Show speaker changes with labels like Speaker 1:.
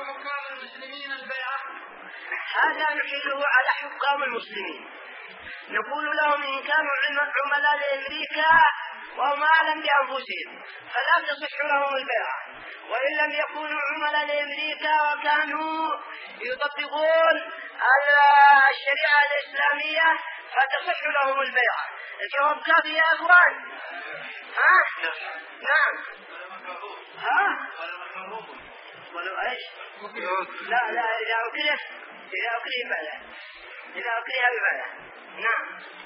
Speaker 1: حكام المسلمين البيعة؟
Speaker 2: هذا نحيله على حكام المسلمين، نقول لهم إن كانوا عملاء لأمريكا وهم أعلم بأنفسهم فلا تصح لهم البيعة، وإن لم يكونوا عملاء لأمريكا وكانوا يطبقون الشريعة الإسلامية فتصح لهم البيعة. الجواب كافي يا أخوان؟ نعم. ولو ايش؟ لا إذا أكره بلى، إذا أكره ببلى. نعم.